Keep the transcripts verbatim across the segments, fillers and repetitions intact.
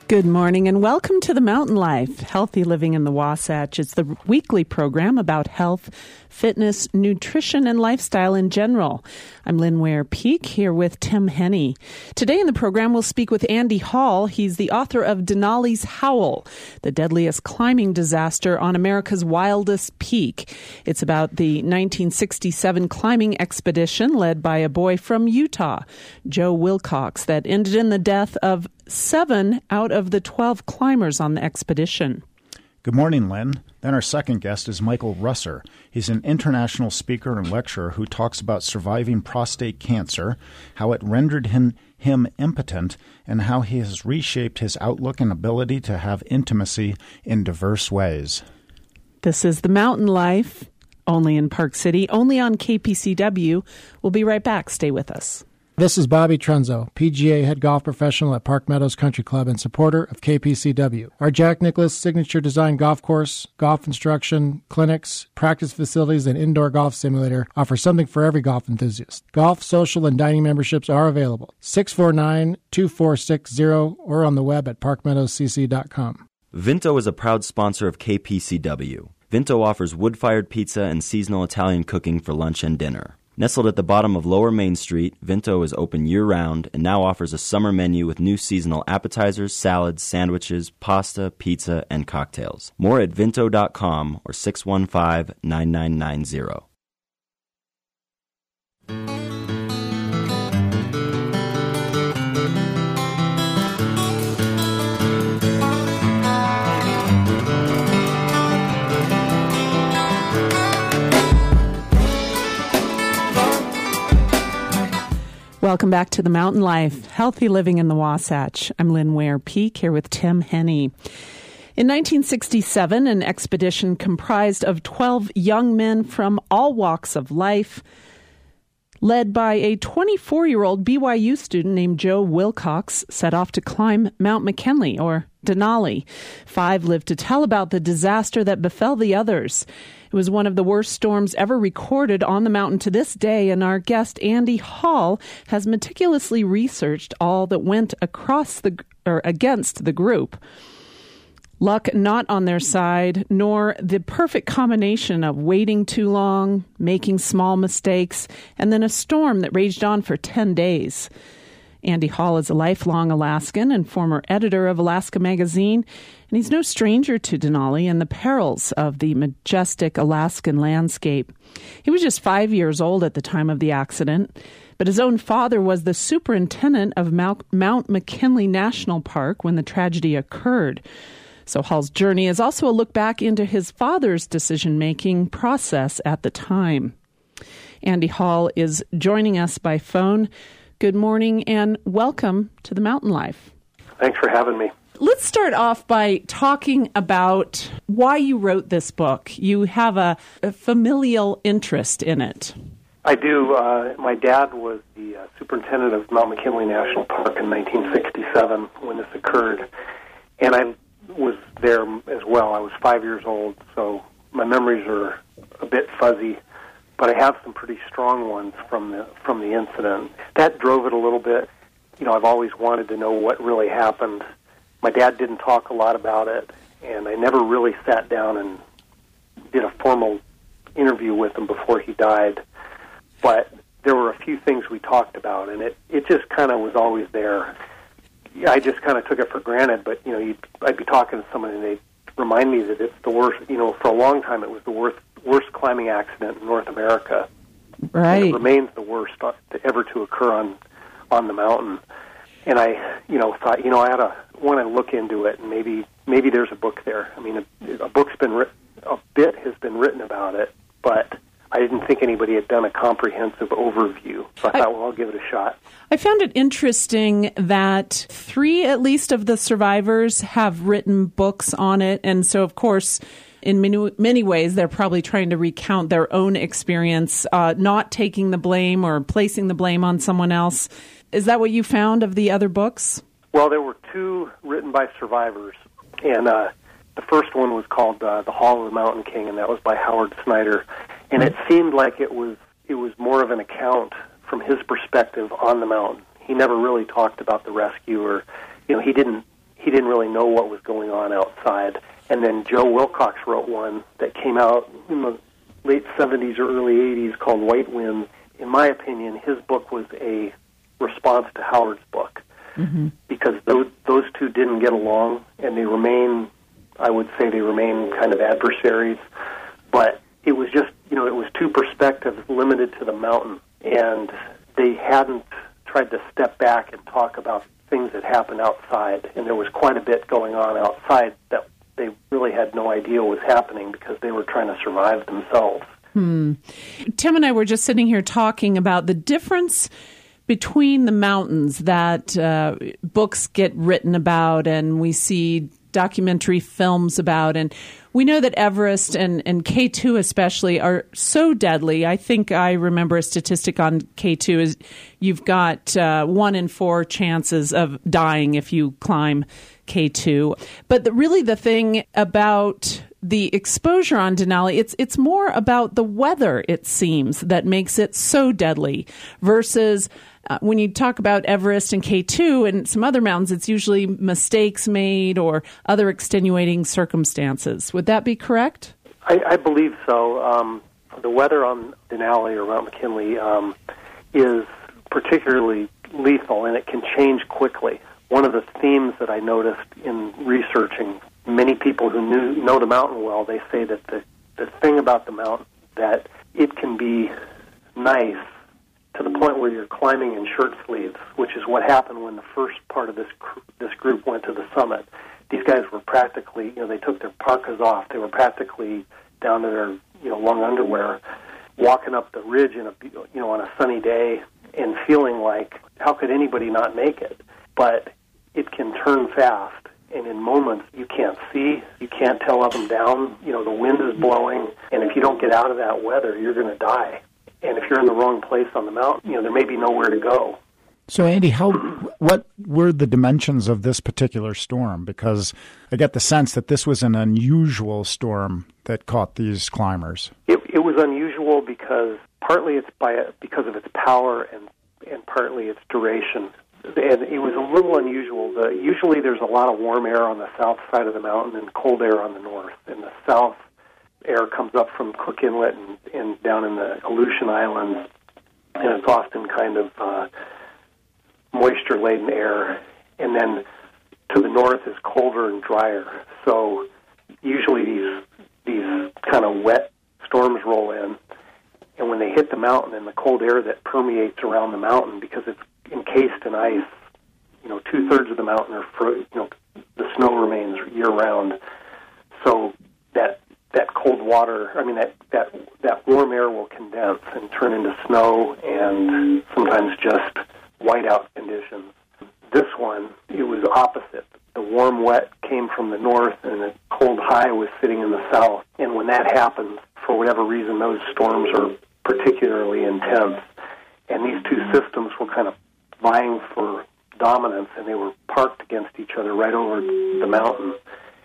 Good morning and welcome to the Mountain Life, Healthy Living in the Wasatch. It's the weekly program about health, fitness, nutrition, and lifestyle in general. I'm Lynn Ware-Peak here with Tim Henney. Today in the program, we'll speak with Andy Hall. He's the author of Denali's Howl, the deadliest climbing disaster on America's wildest peak. It's about the nineteen sixty-seven climbing expedition led by a boy from Utah, Joe Wilcox, that ended in the death of seven out of the twelve climbers on the expedition. Good morning, Lynn. Then our second guest is Michael Russer. He's an international speaker and lecturer who talks about surviving prostate cancer, how it rendered him, him impotent, and how he has reshaped his outlook and ability to have intimacy in diverse ways. This is The Mountain Life, only in Park City, only on K P C W. We'll be right back. Stay with us. This is Bobby Trunzo, P G A head golf professional at Park Meadows Country Club and supporter of K P C W. Our Jack Nicklaus signature design golf course, golf instruction, clinics, practice facilities, and indoor golf simulator offer something for every golf enthusiast. Golf, social, and dining memberships are available. six four nine, two four six zero or on the web at park meadows c c dot com. Vinto is a proud sponsor of K P C W. Vinto offers wood-fired pizza and seasonal Italian cooking for lunch and dinner. Nestled at the bottom of Lower Main Street, Vinto is open year-round and now offers a summer menu with new seasonal appetizers, salads, sandwiches, pasta, pizza, and cocktails. More at vinto dot com or six one five, nine nine nine zero. Welcome back to The Mountain Life, Healthy Living in the Wasatch. I'm Lynn Ware-Peak here with Tim Henney. In nineteen sixty-seven, an expedition comprised of twelve young men from all walks of life, led by a twenty-four-year-old B Y U student named Joe Wilcox, set off to climb Mount McKinley, or Denali. Five lived to tell about the disaster that befell the others. It was one of the worst storms ever recorded on the mountain to this day, and our guest, Andy Hall, has meticulously researched all that went across the or against the group. Luck not on their side, nor the perfect combination of waiting too long, making small mistakes, and then a storm that raged on for ten days. Andy Hall is a lifelong Alaskan and former editor of Alaska Magazine, and he's no stranger to Denali and the perils of the majestic Alaskan landscape. He was just five years old at the time of the accident, but his own father was the superintendent of Mount McKinley National Park when the tragedy occurred. So Hall's journey is also a look back into his father's decision-making process at the time. Andy Hall is joining us by phone. Good morning and welcome to The Mountain Life. Thanks for having me. Let's start off by talking about why you wrote this book. You have a, a familial interest in it. I do. Uh, my dad was the uh, superintendent of Mount McKinley National Park in nineteen sixty-seven when this occurred, and I was there as well. I was five years old, so my memories are a bit fuzzy, but I have some pretty strong ones from the from the incident. That drove it a little bit. You know, I've always wanted to know what really happened. My dad didn't talk a lot about it, and I never really sat down and did a formal interview with him before he died. But there were a few things we talked about, and it, it just kind of was always there. I just kind of took it for granted, but, you know, you'd, I'd be talking to someone, and they'd remind me that it's the worst, you know, for a long time it was the worst, worst climbing accident in North America. Right. And it remains the worst to ever to occur on, on the mountain. And I, you know, thought, you know, I ought to want to look into it, and maybe maybe there's a book there. I mean, a, a book's been written, a bit has been written about it, but I didn't think anybody had done a comprehensive overview. So I thought, I, well, I'll give it a shot. I found it interesting that three, at least, of the survivors have written books on it, and so, of course, in many, many ways, they're probably trying to recount their own experience, uh, not taking the blame or placing the blame on someone else. Is that what you found of the other books? Well, there were two written by survivors, and uh, the first one was called uh, The Hall of the Mountain King, and that was by Howard Snyder. And it seemed like it was it was more of an account from his perspective on the mountain. He never really talked about the rescue, or, you know, he didn't he didn't really know what was going on outside. And then Joe Wilcox wrote one that came out in the late seventies or early eighties called White Winds. In my opinion, his book was a response to Howard's book, mm-hmm. because those, those two didn't get along, and they remain, I would say they remain kind of adversaries. But it was just, you know, it was two perspectives limited to the mountain, and they hadn't tried to step back and talk about things that happened outside, and there was quite a bit going on outside that they really had no idea was happening because they were trying to survive themselves. Hmm. Tim and I were just sitting here talking about the difference between the mountains that uh, books get written about and we see documentary films about. And we know that Everest and, and K two especially are so deadly. I think I remember a statistic on K two is you've got uh, one in four chances of dying if you climb K two. But the, really the thing about the exposure on Denali, it's it's more about the weather, it seems, that makes it so deadly versus uh, when you talk about Everest and K two and some other mountains, it's usually mistakes made or other extenuating circumstances. Would that be correct? I, I believe so. Um, the weather on Denali or Mount McKinley um, is particularly lethal, and it can change quickly. One of the themes that I noticed in researching many people who knew, know the mountain well, they say that the, the thing about the mountain, that it can be nice to the point where you're climbing in shirt sleeves, which is what happened when the first part of this cr- this group went to the summit. These guys were practically, you know, they took their parkas off. They were practically down to their, you know, long underwear, walking up the ridge in a, you know, on a sunny day and feeling like, how could anybody not make it? But it can turn fast, and in moments you can't see, you can't tell up and down. You know, the wind is blowing, and if you don't get out of that weather, you're going to die. And if you're in the wrong place on the mountain, you know, there may be nowhere to go. So, Andy, how what were the dimensions of this particular storm? Because I get the sense that this was an unusual storm that caught these climbers. It, it was unusual because partly it's by because of its power and and partly its duration. And it was a little unusual. The, usually there's a lot of warm air on the south side of the mountain and cold air on the north. And the south air comes up from Cook Inlet and, and down in the Aleutian Islands, and it's often kind of uh, moisture-laden air. And then to the north is colder and drier. So usually these these kind of wet storms roll in, and when they hit the mountain and the cold air that permeates around the mountain, because it's encased in ice, you know, two-thirds of the mountain are, fro- you know, the snow remains year-round. So that that cold water, I mean, that, that, that warm air will condense and turn into snow and sometimes just whiteout conditions. This one, it was opposite. The warm wet came from the north and the cold high was sitting in the south. And when that happens, for whatever reason, those storms are particularly intense. And these two systems were kind of vying for dominance, and they were parked against each other right over the mountain.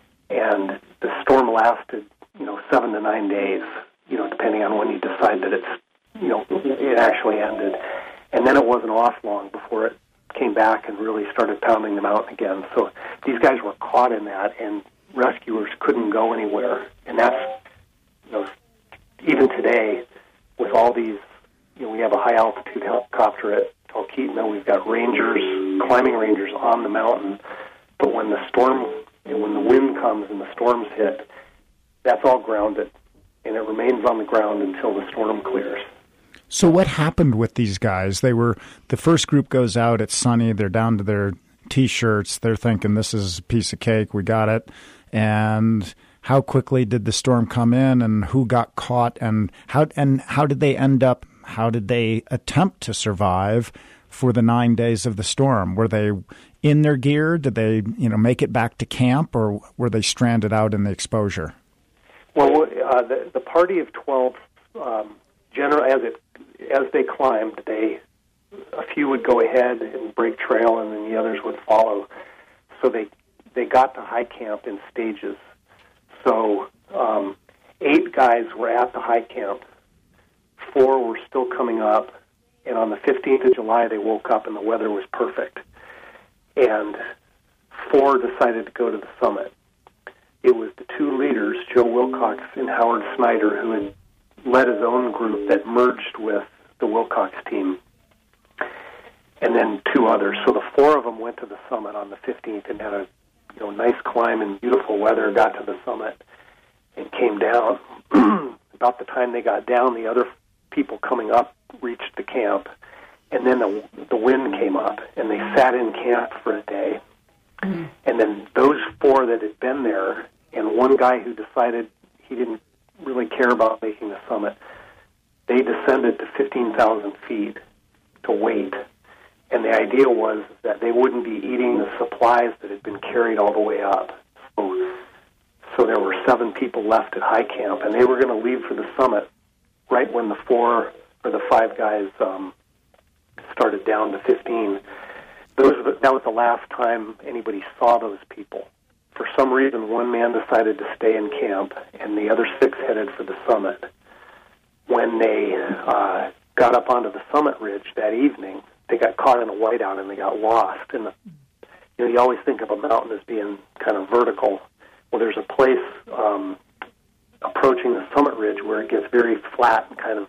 And the storm lasted, you know, seven to nine days, you know, depending on when you decide that it's, you know, it actually ended. And then it wasn't off long before it came back and really started pounding the mountain again. So these guys were caught in that, and rescuers couldn't go anywhere. And that's, you know, even today, with all these, you know, we have a high-altitude helicopter at Talkeetna. We've got rangers, climbing rangers on the mountain. But when the storm, and when the wind comes and the storms hit, that's all grounded, and it remains on the ground until the storm clears. So what happened with these guys? They were, the first group goes out, it's sunny, they're down to their T-shirts, they're thinking this is a piece of cake, we got it. And how quickly did the storm come in, and who got caught, and how and how did they end up, how did they attempt to survive for the nine days of the storm? Were they in their gear? Did they, you know, make it back to camp, or were they stranded out in the exposure? Well, uh, the, the party of twelve, um, general, as it as they climbed, they a few would go ahead and break trail, and then the others would follow. So they they got to high camp in stages. So um, eight guys were at the high camp. Four were still coming up, and on the fifteenth of July, they woke up and the weather was perfect. And four decided to go to the summit. It was the two leaders, Joe Wilcox and Howard Snyder, who had led his own group that merged with the Wilcox team, and then two others. So the four of them went to the summit on the fifteenth and had a you know nice climb in beautiful weather, got to the summit, and came down. About the time they got down, the other people coming up reached the camp, and then the, the wind came up, and they sat in camp for a day. Mm-hmm. And then those four that had been there, and one guy who decided he didn't really care about making the summit, they descended to fifteen thousand feet to wait. And the idea was that they wouldn't be eating the supplies that had been carried all the way up. So, so there were seven people left at high camp, and they were going to leave for the summit right when the four or the five guys um, started down to fifteen. Those were the, that was the last time anybody saw those people. For some reason, one man decided to stay in camp, and the other six headed for the summit. When they uh, got up onto the summit ridge that evening, they got caught in a whiteout and they got lost. And the, you know, you always think of a mountain as being kind of vertical. Well, there's a place um, approaching the summit ridge where it gets very flat and kind of,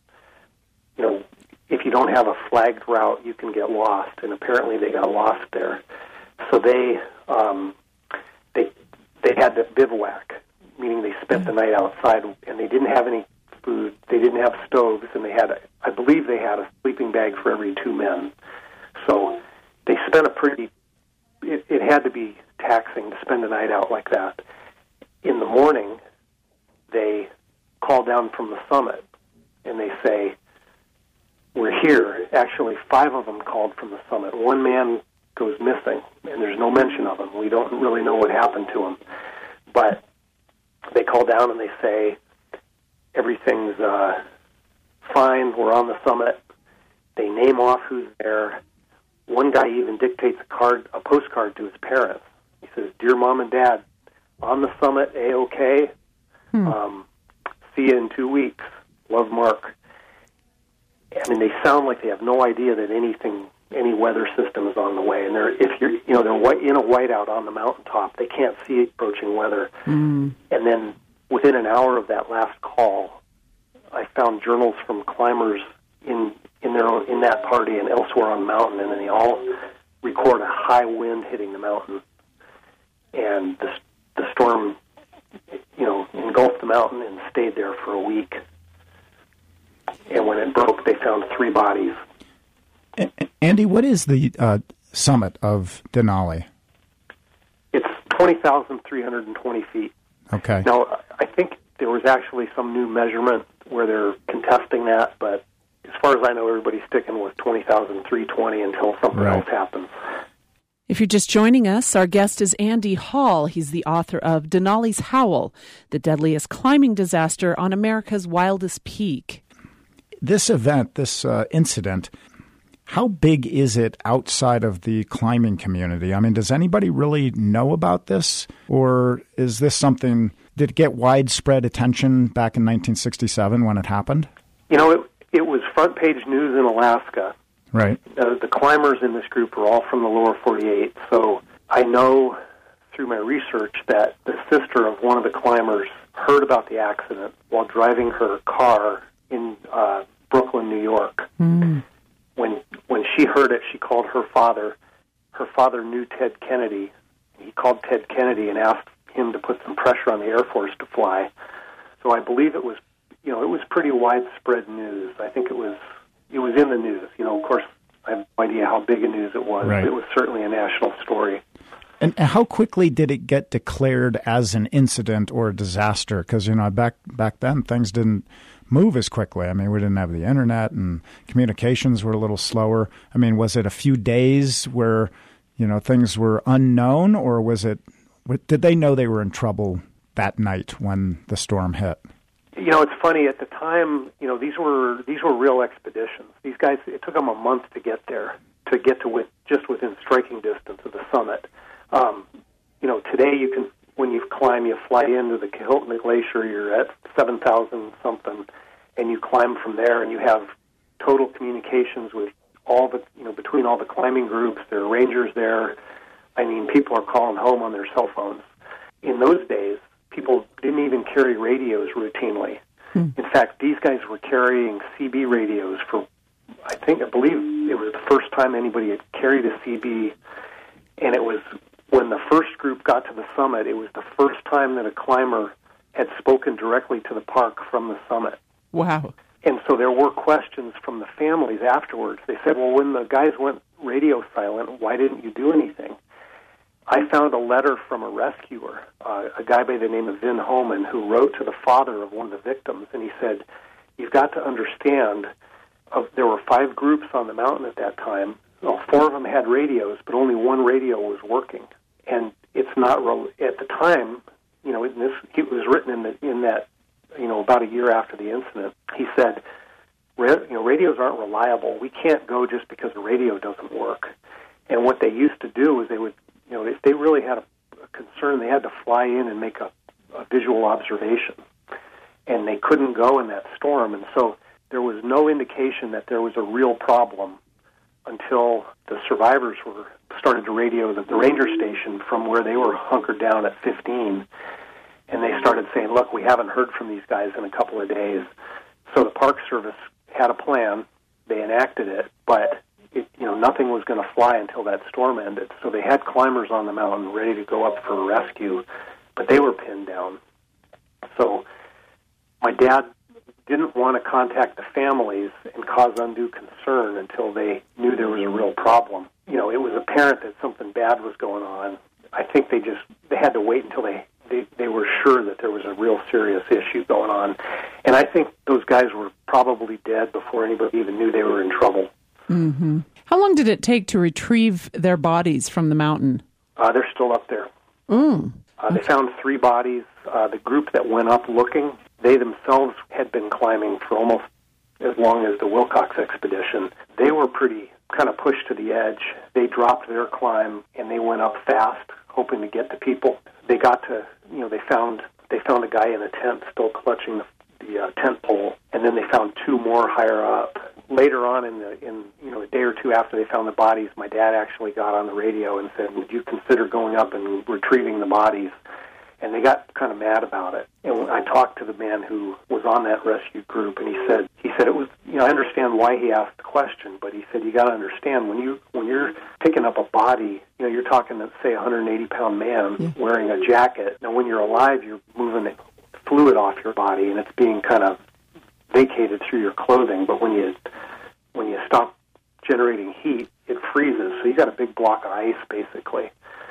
you know, if you don't have a flagged route, you can get lost. And apparently they got lost there. So they um, they they had to bivouac, meaning they spent the night outside, and they didn't have any food. They didn't have stoves, and they had, a, I believe they had a sleeping bag for every two men. So they spent a pretty, it, it had to be taxing to spend a night out like that. In the morning, they call down from the summit, and they say, we're here. Actually, five of them called from the summit. One man goes missing, and there's no mention of him. We don't really know what happened to him. But they call down and they say, everything's uh, fine, we're on the summit. They name off who's there. One guy even dictates a card, a postcard to his parents. He says, "Dear Mom and Dad, on the summit, A-OK. Hmm. Um, see you in two weeks. Love, Mark." I mean, they sound like they have no idea that anything, any weather system is on the way. And they're, if you're, you know, they're white, in a whiteout on the mountaintop. They can't see approaching weather. Mm. And then within an hour of that last call, I found journals from climbers in in their own, in that party and elsewhere on the mountain, and then they all record a high wind hitting the mountain, and the the storm, you know, engulfed the mountain and stayed there for a week. And when it broke, they found three bodies. Andy, what is the uh, summit of Denali? It's twenty thousand three hundred twenty feet. Okay. Now, I think there was actually some new measurement where they're contesting that, but as far as I know, everybody's sticking with twenty thousand three hundred twenty until something right. else happens. If you're just joining us, our guest is Andy Hall. He's the author of Denali's Howl, the deadliest climbing disaster on America's wildest peak. This event, this uh, incident, how big is it outside of the climbing community? I mean, does anybody really know about this? Or is this something, did it get widespread attention back in nineteen sixty-seven when it happened? You know, it, it was front page news in Alaska. Right. Uh, the climbers in this group are all from the lower forty-eight. So I know through my research that the sister of one of the climbers heard about the accident while driving her car in uh, Brooklyn, New York. Mm. When when she heard it, she called her father. Her father knew Ted Kennedy. He called Ted Kennedy and asked him to put some pressure on the Air Force to fly. So I believe it was, you know, it was pretty widespread news. I think it was it was in the news. You know, of course, I have no idea how big a news it was. Right. It was certainly a national story. And how quickly did it get declared as an incident or a disaster? Because, you know, back back then, things didn't move as quickly. I mean, we didn't have the internet, and communications were a little slower. I mean, was it a few days where, you know, things were unknown, or was it, did they know they were in trouble that night when the storm hit? You know, it's funny. At the time, you know, these were these were real expeditions. These guys, it took them a month to get there, to get to with, just within striking distance of the summit. Um, you know, today you can, when you climb, you fly into the Kahiltna Glacier, you're at seven thousand something, and you climb from there, and you have total communications with all the, you know, between all the climbing groups. There are rangers there. I mean, people are calling home on their cell phones. In those days, people didn't even carry radios routinely. Hmm. In fact, these guys were carrying C B radios for, I think, I believe it was the first time anybody had carried a C B, and it was when the first group got to the summit, it was the first time that a climber had spoken directly to the park from the summit. Wow. And so there were questions from the families afterwards. They said, well, when the guys went radio silent, why didn't you do anything? I found a letter from a rescuer, uh, a guy by the name of Vin Homan, who wrote to the father of one of the victims, and he said, you've got to understand, uh, there were five groups on the mountain at that time. Well, four of them had radios, but only one radio was working. And it's not, re- at the time, you know, this, it was written in, the, in that, you know, about a year after the incident. He said, you know, radios aren't reliable. We can't go just because the radio doesn't work. And what they used to do is they would, you know, if they really had a, a concern, they had to fly in and make a, a visual observation. And they couldn't go in that storm. And so there was no indication that there was a real problem until the survivors were started to radio the, the ranger station from where they were hunkered down at fifteen. And they started saying, look, we haven't heard from these guys in a couple of days. So the Park Service had a plan. They enacted it, but it, you know, nothing was going to fly until that storm ended. So they had climbers on the mountain ready to go up for a rescue, but they were pinned down. So my dad didn't want to contact the families and cause undue concern until they knew there was a real problem. You know, it was apparent that something bad was going on. I think they just they had to wait until they They, they were sure that there was a real serious issue going on. And I think those guys were probably dead before anybody even knew they were in trouble. Mm-hmm. How long did it take to retrieve their bodies from the mountain? Uh, they're still up there. Mm. Uh, they found three bodies. Uh, the group that went up looking, they themselves had been climbing for almost as long as the Wilcox expedition. They were pretty kind of pushed to the edge. They dropped their climb, and they went up fast, hoping to get to people. They got to, you know, they found they found a guy in a tent still clutching the, the uh, tent pole, and then they found two more higher up. Later on, in the in you know a day or two after they found the bodies, my dad actually got on the radio and said, "Would you consider going up and retrieving the bodies?" And they got kind of mad about it. And when I talked to the man who was on that rescue group, and he said, he said it was, you know, I understand why he asked the question, but he said you got to understand when you when you're picking up a body, you know, you're talking to say a one hundred eighty pound man yeah. wearing a jacket. Now, when you're alive, you're moving the fluid off your body, and it's being kind of vacated through your clothing. But when you when you stop generating heat, it freezes. So you got a big block of ice, basically.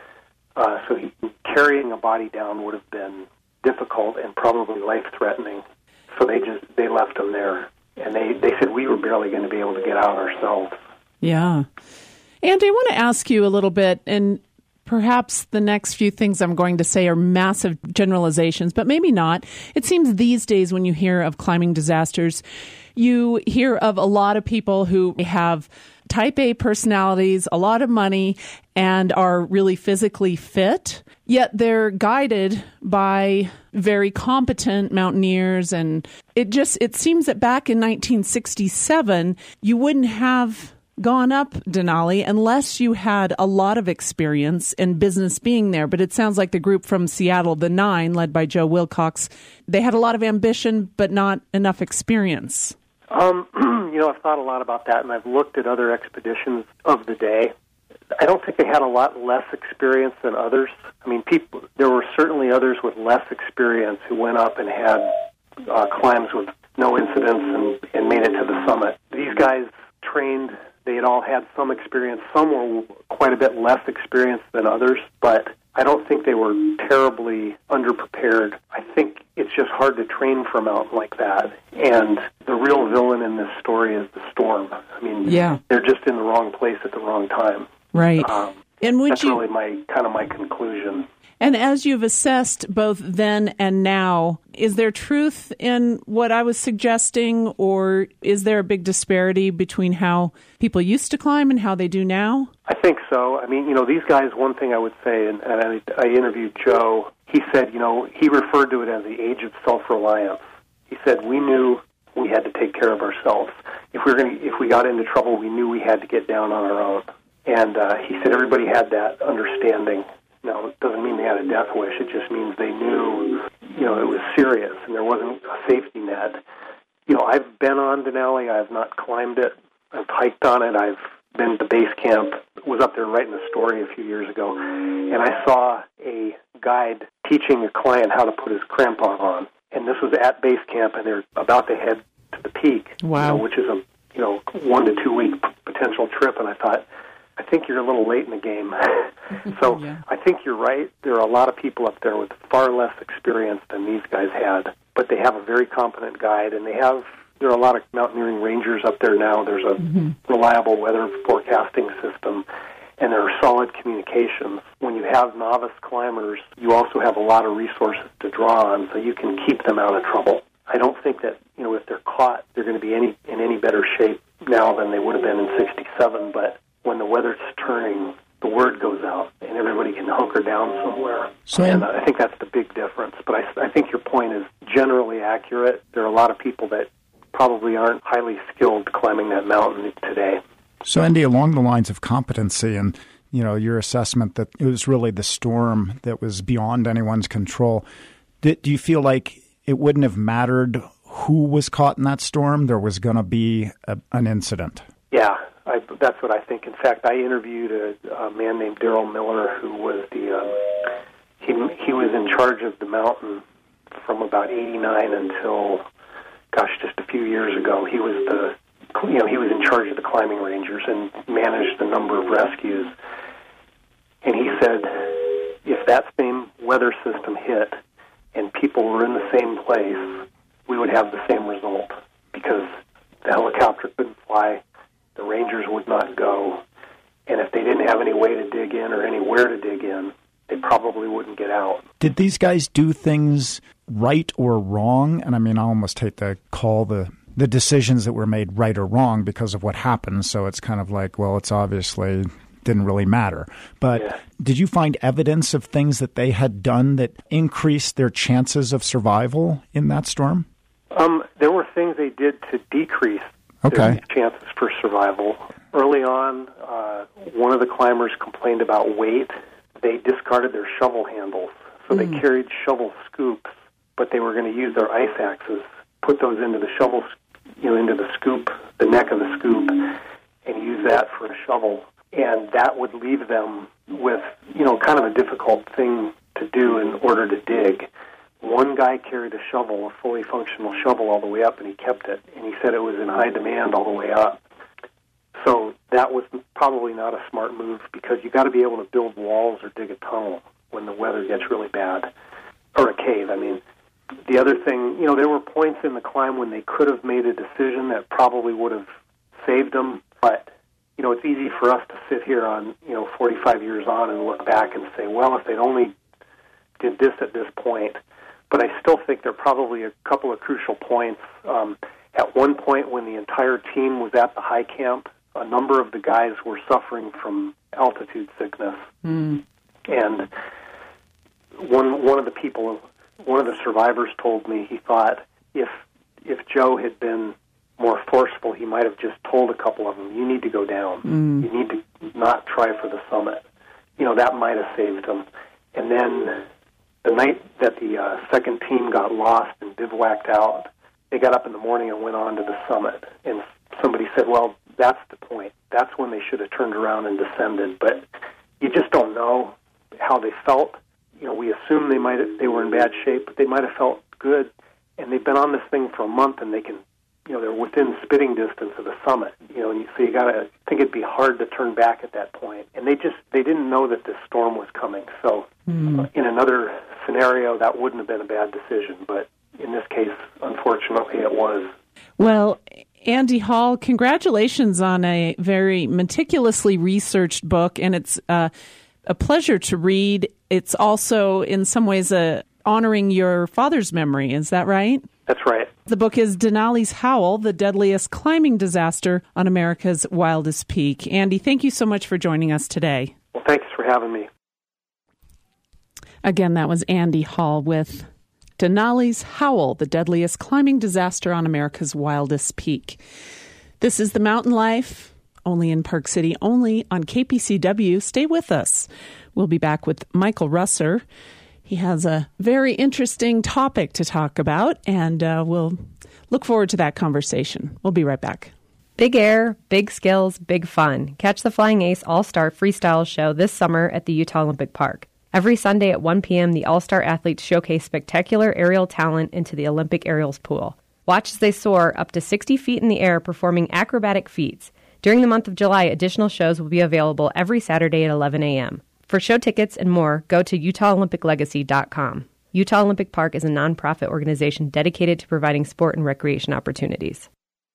Uh, so he, carrying a body down would have been difficult and probably life-threatening. So they just they left him there, and they, they said we were barely going to be able to get out ourselves. Yeah. And I want to ask you a little bit, and perhaps the next few things I'm going to say are massive generalizations, but maybe not. It seems these days when you hear of climbing disasters, you hear of a lot of people who have type A personalities, a lot of money, and are really physically fit, yet they're guided by very competent mountaineers. And it just, it seems that back in nineteen sixty-seven, you wouldn't have gone up Denali unless you had a lot of experience and business being there. But it sounds like the group from Seattle, the Nine, led by Joe Wilcox, they had a lot of ambition, but not enough experience. Um, you know, I've thought a lot about that, and I've looked at other expeditions of the day. I don't think they had a lot less experience than others. I mean, people. There were certainly others with less experience who went up and had uh, climbs with no incidents and, and made it to the summit. These guys trained. They had all had some experience. Some were quite a bit less experienced than others, but I don't think they were terribly underprepared. I think it's just hard to train for a mountain like that. And the real villain in this story is the storm. I mean, yeah. they're just in the wrong place at the wrong time. Right. Um, and would that's you... really my kind of my conclusion. And as you've assessed both then and now, is there truth in what I was suggesting, or is there a big disparity between how people used to climb and how they do now? I think so. I mean, you know, these guys, one thing I would say, and, and I, I interviewed Joe, he said, you know, he referred to it as the age of self-reliance. He said, we knew we had to take care of ourselves. If we were going to, if we got into trouble, we knew we had to get down on our own. And uh, he said everybody had that understanding. Now, it doesn't mean they had a death wish. It just means they knew, you know, it was serious and there wasn't a safety net. You know, I've been on Denali. I have not climbed it. I've hiked on it. I've been to base camp. Was up there writing a story a few years ago, and I saw a guide teaching a client how to put his crampon on. And this was at base camp, and they're about to head to the peak, wow. you know, which is a you know one to two week potential trip. And I thought, I think you're a little late in the game. so yeah. I think you're right. There are a lot of people up there with far less experience than these guys had, but they have a very competent guide, and they have. There are a lot of mountaineering rangers up there now. There's a mm-hmm. reliable weather forecasting system, and there are solid communications. When you have novice climbers, you also have a lot of resources to draw on, so you can keep them out of trouble. I don't think that, you know, if they're caught, they're going to be any in any better shape now than they would have been in sixty-seven, but when the weather's turning, the word goes out, and everybody can hunker down somewhere. So, and I think that's the big difference. But I, I think your point is generally accurate. There are a lot of people that probably aren't highly skilled climbing that mountain today. So, Andy, along the lines of competency and, you know, your assessment that it was really the storm that was beyond anyone's control, did, do you feel like it wouldn't have mattered who was caught in that storm? There was going to be a, an incident. Yeah, I, that's what I think. In fact, I interviewed a, a man named Daryl Miller, who was the uh, he he was in charge of the mountain from about eighty-nine until, gosh, just a few years ago. He was the you know he was in charge of the climbing rangers and managed a number of rescues. And he said, if that same weather system hit and people were in the same place, we would have the same result because the helicopter couldn't fly. The rangers would not go, and if they didn't have any way to dig in or anywhere to dig in, they probably wouldn't get out. Did these guys do things right or wrong? And I mean, I almost hate to call the, the decisions that were made right or wrong because of what happened, so it's kind of like, well, it's obviously didn't really matter. But yeah. Did you find evidence of things that they had done that increased their chances of survival in that storm? Um, there were things they did to decrease Okay. their chances for survival. Early on, uh, one of the climbers complained about weight. They discarded their shovel handles, so mm. they carried shovel scoops, but they were going to use their ice axes, put those into the shovel, you know, into the scoop, the neck of the scoop, and use that for a shovel. And that would leave them with, you know, kind of a difficult thing to do in order to dig. One guy carried a shovel, a fully functional shovel, all the way up, and he kept it. And he said it was in high demand all the way up. So that was probably not a smart move because you got to be able to build walls or dig a tunnel when the weather gets really bad, or a cave. I mean, the other thing, you know, there were points in the climb when they could have made a decision that probably would have saved them. But you know, it's easy for us to sit here on, you know, forty-five years on and look back and say, well, if they'd only did this at this point. But I still think there are probably a couple of crucial points. Um, at one point when the entire team was at the high camp, a number of the guys were suffering from altitude sickness. Mm. And one one of the people, one of the survivors told me he thought if if Joe had been more forceful, he might have just told a couple of them, you need to go down. Mm. You need to not try for the summit. You know, that might have saved them. And then the night that the uh, second team got lost and bivouacked out, they got up in the morning and went on to the summit. And somebody said, well, that's the point. That's when they should have turned around and descended. But you just don't know how they felt. You know, we assume they might have, they were in bad shape, but they might have felt good. And they've been on this thing for a month, and they can, you know, they're within spitting distance of the summit. You know, and you, so you got to think it'd be hard to turn back at that point. And they just they didn't know that this storm was coming. So mm. uh, in another scenario, that wouldn't have been a bad decision. But in this case, unfortunately, it was. Well, Andy Hall, congratulations on a very meticulously researched book, and it's uh, a pleasure to read. It's also, in some ways, a honoring your father's memory. Is that right? That's right. The book is Denali's Howl, the deadliest climbing disaster on America's wildest peak. Andy, thank you so much for joining us today. Well, thanks for having me. Again, that was Andy Hall with Denali's Howl, the deadliest climbing disaster on America's wildest peak. This is The Mountain Life. only in Park City, only on K P C W. Stay with us. We'll be back with Michael Russer. He has a very interesting topic to talk about, and uh, we'll look forward to that conversation. We'll be right back. Big air, big skills, big fun. Catch the Flying Ace All-Star Freestyle Show this summer at the Utah Olympic Park. Every Sunday at one p.m., the All-Star athletes showcase spectacular aerial talent into the Olympic aerials pool. Watch as they soar up to sixty feet in the air performing acrobatic feats. During the month of July, additional shows will be available every Saturday at eleven a.m. For show tickets and more, go to utah olympic legacy dot com. Utah Olympic Park is a nonprofit organization dedicated to providing sport and recreation opportunities.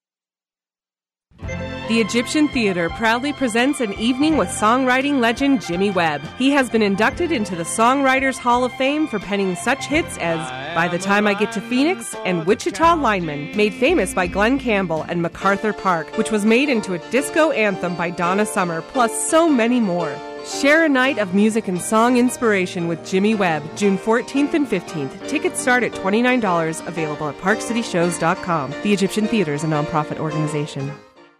The Egyptian Theater proudly presents an evening with songwriting legend Jimmy Webb. He has been inducted into the Songwriters Hall of Fame for penning such hits as By the Time I Get to Phoenix and Wichita Lineman, made famous by Glenn Campbell and MacArthur Park, which was made into a disco anthem by Donna Summer, plus so many more. Share a night of music and song inspiration with Jimmy Webb, June fourteenth and fifteenth. Tickets start at twenty-nine dollars, available at park city shows dot com. The Egyptian Theater is a nonprofit organization.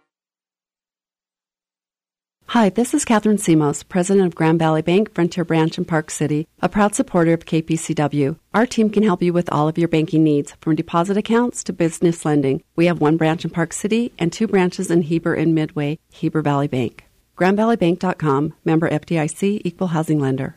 Hi, this is Catherine Simos, president of Grand Valley Bank, Frontier Branch in Park City, a proud supporter of K P C W. Our team can help you with all of your banking needs, from deposit accounts to business lending. We have one branch in Park City and two branches in Heber and Midway, Heber Valley Bank. grand valley bank dot com, member F D I C, equal housing lender.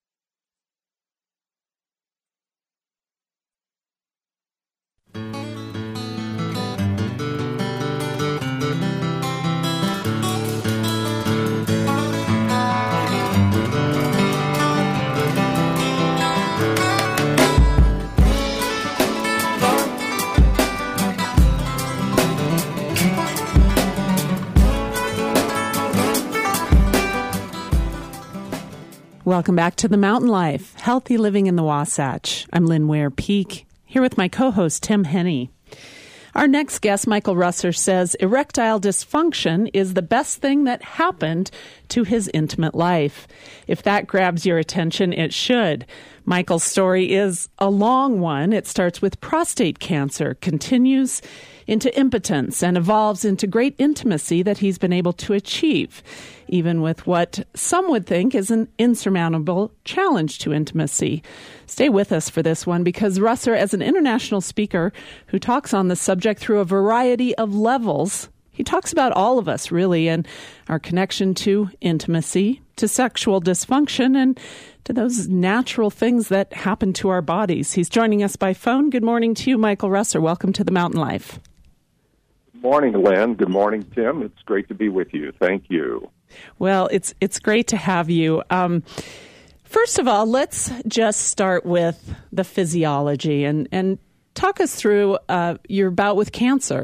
Welcome back to The Mountain Life, Healthy Living in the Wasatch. I'm Lynn Ware Peak, here with my co-host, Tim Henney. Our next guest, Michael Russer, says erectile dysfunction is the best thing that happened to his intimate life. If that grabs your attention, it should. Michael's story is a long one. It starts with prostate cancer, continues into impotence, and evolves into great intimacy that he's been able to achieve, even with what some would think is an insurmountable challenge to intimacy. Stay with us for this one, because Russer, as an international speaker who talks on the subject through a variety of levels, he talks about all of us, really, and our connection to intimacy, to sexual dysfunction, and to those natural things that happen to our bodies. He's joining us by phone. Good morning to you, Michael Russer. Welcome to The Mountain Life. Good morning, Lynn. Good morning, Tim. It's great to be with you. Thank you. Well, it's it's great to have you. Um, first of all, let's just start with the physiology and, and talk us through uh, your bout with cancer.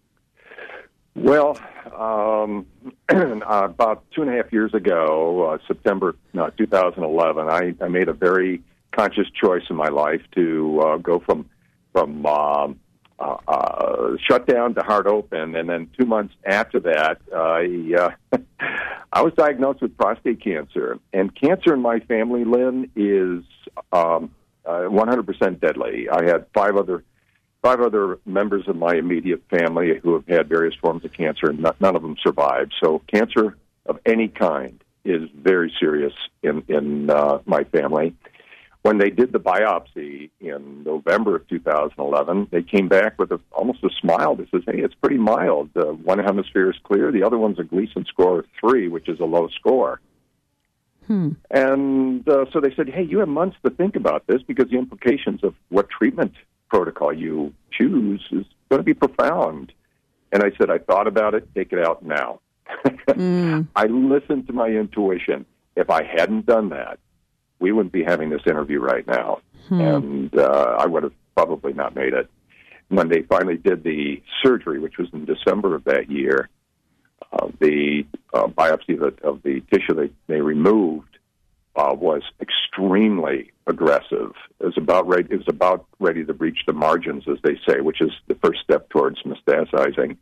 Well, um, about two and a half years ago, uh, September no, two thousand eleven, I, I made a very conscious choice in my life to uh, go from from um, uh, uh, shut down to heart open, and then two months after that, I uh, I was diagnosed with prostate cancer. And cancer in my family, Lynn, is um, uh, one hundred percent deadly. I had five other. Five other members of my immediate family who have had various forms of cancer, and none of them survived. So cancer of any kind is very serious in, in uh, my family. When they did the biopsy in November of two thousand eleven, they came back with a, almost a smile that says, hey, it's pretty mild. Uh, one hemisphere is clear. The other one's a Gleason score of three, which is a low score. Hmm. And uh, so they said, hey, you have months to think about this, because the implications of what treatment protocol you choose is going to be profound. And I said, I thought about it, take it out now. mm. I listened to my intuition. If I hadn't done that, we wouldn't be having this interview right now. Hmm. And uh, I would have probably not made it. When they finally did the surgery, which was in December of that year, uh, the uh, biopsy of the, of the tissue they, they removed Uh, was extremely aggressive. It was about ready. It was about ready to reach the margins, as they say, which is the first step towards metastasizing.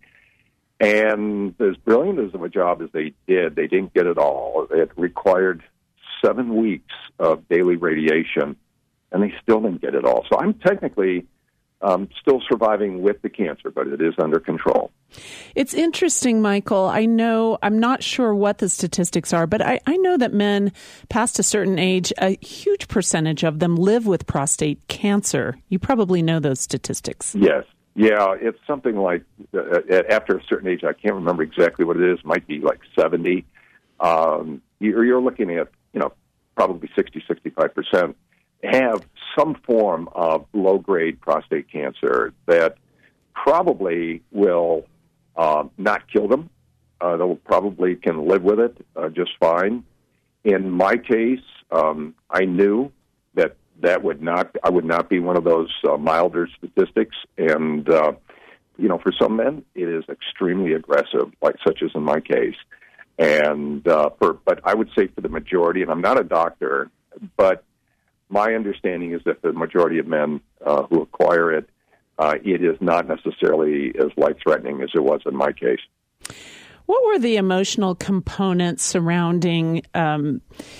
And as brilliant as of a job as they did, they didn't get it all. It required seven weeks of daily radiation, and they still didn't get it all. So I'm technically um, still surviving with the cancer, but it is under control. It's interesting, Michael. I know, I'm not sure what the statistics are, but I, I know that men past a certain age, a huge percentage of them live with prostate cancer. You probably know those statistics. Yes. Yeah, it's something like uh, after a certain age, I can't remember exactly what it is, might be like seventy. Um, you're, you're looking at, you know, probably sixty, sixty-five percent have some form of low-grade prostate cancer that probably will uh, not kill them. Uh, they'll probably can live with it uh, just fine. In my case, um, I knew that that would not, I would not be one of those uh, milder statistics. And, uh, you know, for some men, it is extremely aggressive, like such as in my case. And, uh, for, but I would say for the majority, and I'm not a doctor, but my understanding is that the majority of men uh, who acquire it, uh, it is not necessarily as life-threatening as it was in my case. What were the emotional components surrounding um,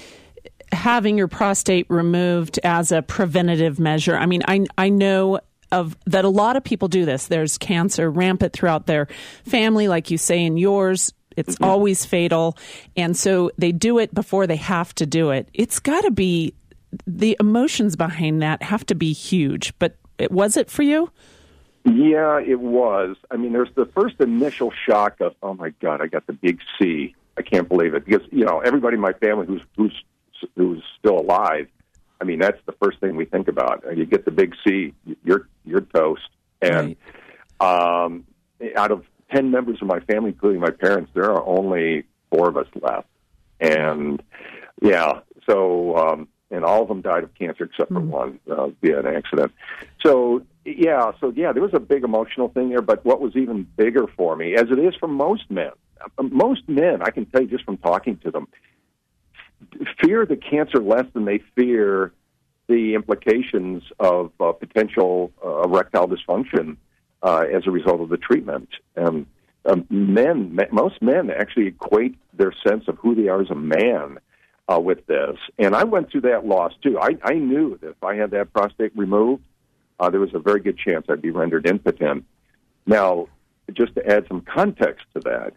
having your prostate removed as a preventative measure? I mean, I I know of that a lot of people do this. There's cancer rampant throughout their family, like you say in yours. It's mm-hmm. always fatal, and so they do it before they have to do it. It's got to be, the emotions behind that have to be huge. But it, was it for you? Yeah, it was. I mean, there's the first initial shock of, oh my God, I got the big C. I can't believe it, because you know everybody in my family who's who's who's still alive. I mean, that's the first thing we think about. You get the big C, you're you're toast. And right. um, out of ten members of my family, including my parents, there are only four of us left. And yeah, so um, and all of them died of cancer except for mm. one uh, via an accident. So yeah, so yeah, there was a big emotional thing there. But what was even bigger for me, as it is for most men, most men, I can tell you just from talking to them, fear the cancer less than they fear the implications of uh, potential uh, erectile dysfunction uh, as a result of the treatment. Um, um, men, most men actually equate their sense of who they are as a man uh, with this. And I went through that loss, too. I, I knew that if I had that prostate removed, uh, there was a very good chance I'd be rendered impotent. Now, just to add some context to that,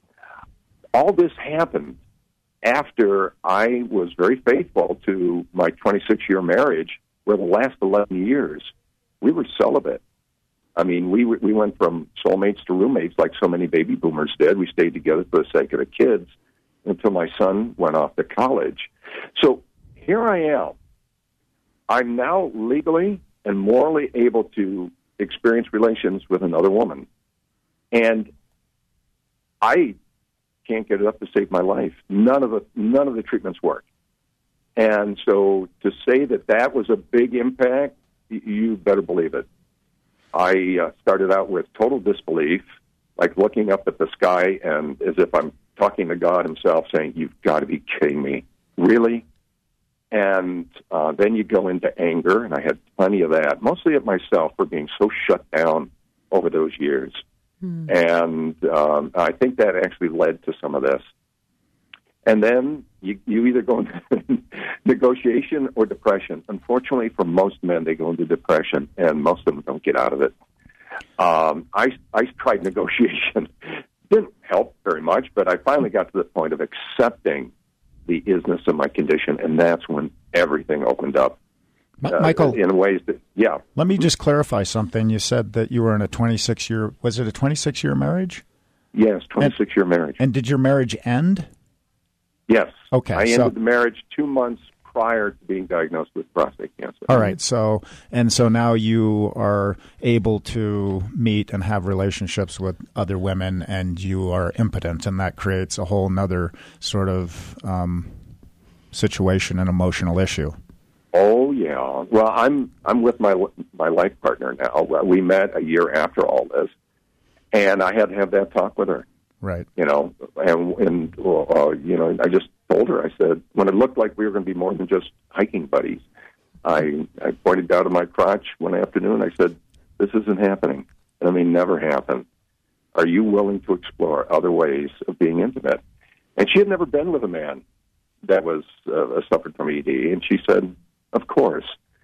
all this happened after I was very faithful to my twenty-six-year marriage, where the last eleven years, we were celibate. I mean, we we went from soulmates to roommates like so many baby boomers did. We stayed together for the sake of the kids until my son went off to college. So here I am. I'm now legally and morally able to experience relations with another woman. And I can't get it up to save my life. None of the none of the treatments work. And so to say that that was a big impact, you better believe it. I uh, started out with total disbelief, like looking up at the sky and as if I'm talking to God himself saying, you've got to be kidding me. Really? And uh, then you go into anger, and I had plenty of that, mostly at myself for being so shut down over those years. Hmm. And um, I think that actually led to some of this. And then you, you either go into negotiation or depression. Unfortunately, for most men, they go into depression, and most of them don't get out of it. Um, I, I tried negotiation. Didn't help very much, but I finally got to the point of accepting the isness of my condition, and that's when everything opened up. Uh, Michael, in ways that, yeah. Let me just clarify something. You said that you were in a twenty-six-year, was it a twenty-six-year marriage? Yes, twenty-six-year marriage. And did your marriage end? Yes. Okay. I so, ended the marriage two months prior to being diagnosed with prostate cancer. All right. So, and so now you are able to meet and have relationships with other women, and you are impotent, and that creates a whole nother sort of um, situation, an emotional issue. Oh yeah. Well, I'm I'm with my my life partner now. We met a year after all this, and I had to have that talk with her. Right. You know, and and uh, you know, I just told her. I said, when it looked like we were going to be more than just hiking buddies, I I pointed down to my crotch one afternoon. I said, "This isn't happening. I mean, never happened. Are you willing to explore other ways of being intimate?" And she had never been with a man that was uh, suffered from E D, and she said, of course.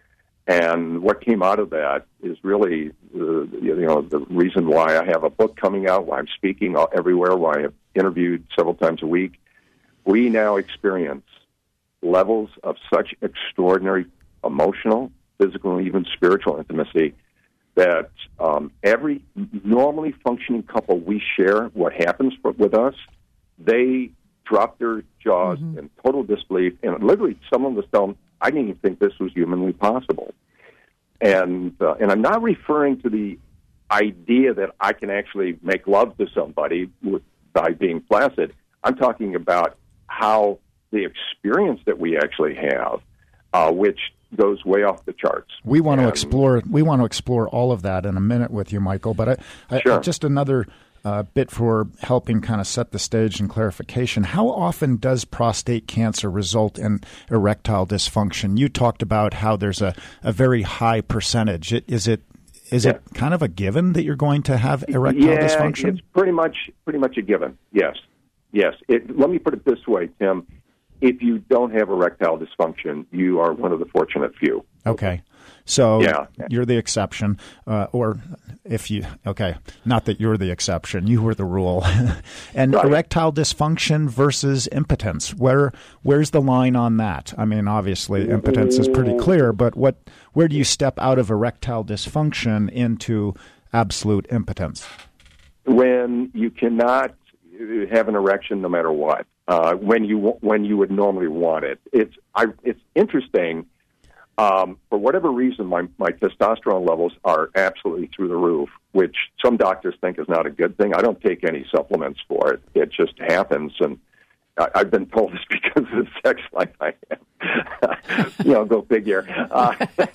And what came out of that is really, uh, you know, the reason why I have a book coming out, why I'm speaking everywhere, why I have interviewed several times a week. We now experience levels of such extraordinary emotional, physical, and even spiritual intimacy that um, every normally functioning couple we share what happens for, with us, they drop their jaws mm-hmm. in total disbelief. And literally, someone was telling them, I didn't even think this was humanly possible. And uh, and I'm not referring to the idea that I can actually make love to somebody with, by being flaccid. I'm talking about how the experience that we actually have, uh, which goes way off the charts. We want and, to explore. We want to explore all of that in a minute with you, Michael. But I, sure. I, just another uh, bit for helping kind of set the stage and clarification. How often does prostate cancer result in erectile dysfunction? You talked about how there's a, a very high percentage. It, is it is yeah. it kind of a given that you're going to have erectile yeah, dysfunction? It's pretty much pretty much a given. Yes, yes. It, let me put it this way, Tim. If you don't have erectile dysfunction, you are one of the fortunate few. Okay. So yeah. you're the exception, uh, or if you, okay, not that you're the exception, you were the rule. And right. erectile dysfunction versus impotence, where where's the line on that? I mean, obviously impotence is pretty clear, but what where do you step out of erectile dysfunction into absolute impotence? When you cannot have an erection no matter what, uh, when you when you would normally want it. It's I, it's interesting. Um, for whatever reason, my, my testosterone levels are absolutely through the roof, which some doctors think is not a good thing. I don't take any supplements for it. It just happens, and I, I've been told it's because of the sex life I have. you know, go figure. Uh,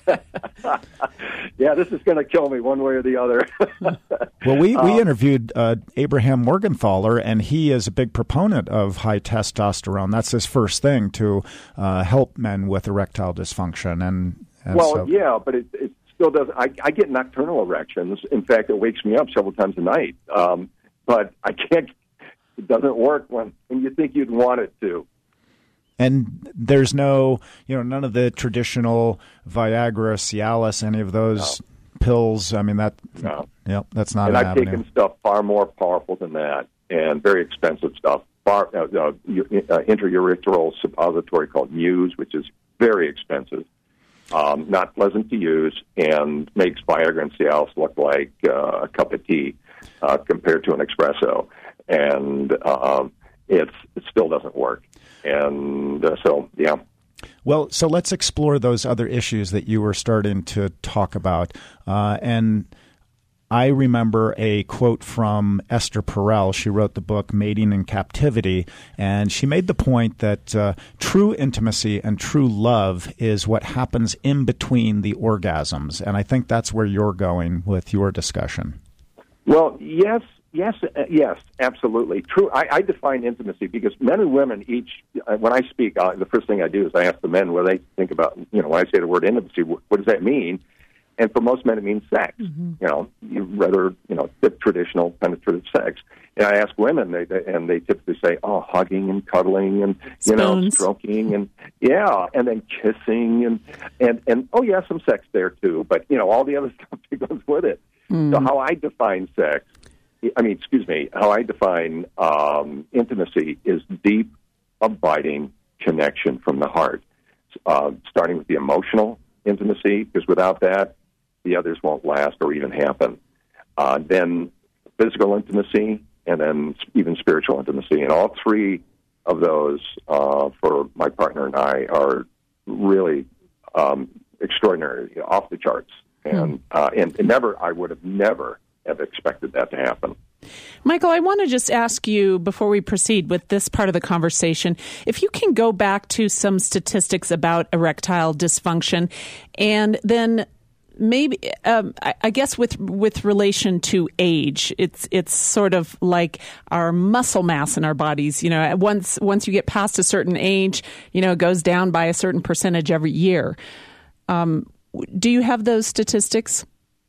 yeah, this is going to kill me one way or the other. Well, we, we um, interviewed uh, Abraham Morgenthaler, and he is a big proponent of high testosterone. That's his first thing, to uh, help men with erectile dysfunction. And, and Well, so. yeah, but it, it still doesn't. I, I get nocturnal erections. In fact, it wakes me up several times a night. Um, but I can't. It doesn't work when, when you think you'd want it to. And there's no, you know, none of the traditional Viagra, Cialis, any of those no. pills. I mean, that, no. Yep, that's not and an I've avenue. taken stuff far more powerful than that and very expensive stuff. Far, uh, uh, uh, intraurethral suppository called Muse, which is very expensive, um, not pleasant to use, and makes Viagra and Cialis look like uh, a cup of tea uh, compared to an espresso. And um, it's, it still doesn't work. And uh, so, yeah. Well, so let's explore those other issues that you were starting to talk about. Uh, and I remember a quote from Esther Perel. She wrote the book Mating in Captivity, and she made the point that uh, true intimacy and true love is what happens in between the orgasms. And I think that's where you're going with your discussion. Well, yes. Yes, uh, yes, absolutely. True. I, I define intimacy because men and women each, uh, when I speak, uh, the first thing I do is I ask the men what they think about, you know, when I say the word intimacy, what, what does that mean? And for most men, it means sex. Mm-hmm. You know, you rather, you know, traditional penetrative sex. And I ask women, they, they, and they typically say, oh, hugging and cuddling and, you know, stroking and, yeah, and then kissing and, and, and, oh, yeah, some sex there too. But, you know, all the other stuff that goes with it. Mm. So how I define sex, I mean, excuse me, how I define um, intimacy is deep, abiding connection from the heart, uh, starting with the emotional intimacy, because without that, the others won't last or even happen. Uh, then physical intimacy, and then even spiritual intimacy. And all three of those uh, for my partner and I are really um, extraordinary, off the charts. And, uh, and and never, I would have never have expected that to happen. Michael, I want to just ask you, before we proceed with this part of the conversation, if you can go back to some statistics about erectile dysfunction, and then maybe, um, I, I guess with with relation to age, it's it's sort of like our muscle mass in our bodies. You know, once once you get past a certain age, you know, it goes down by a certain percentage every year. Um, do you have those statistics?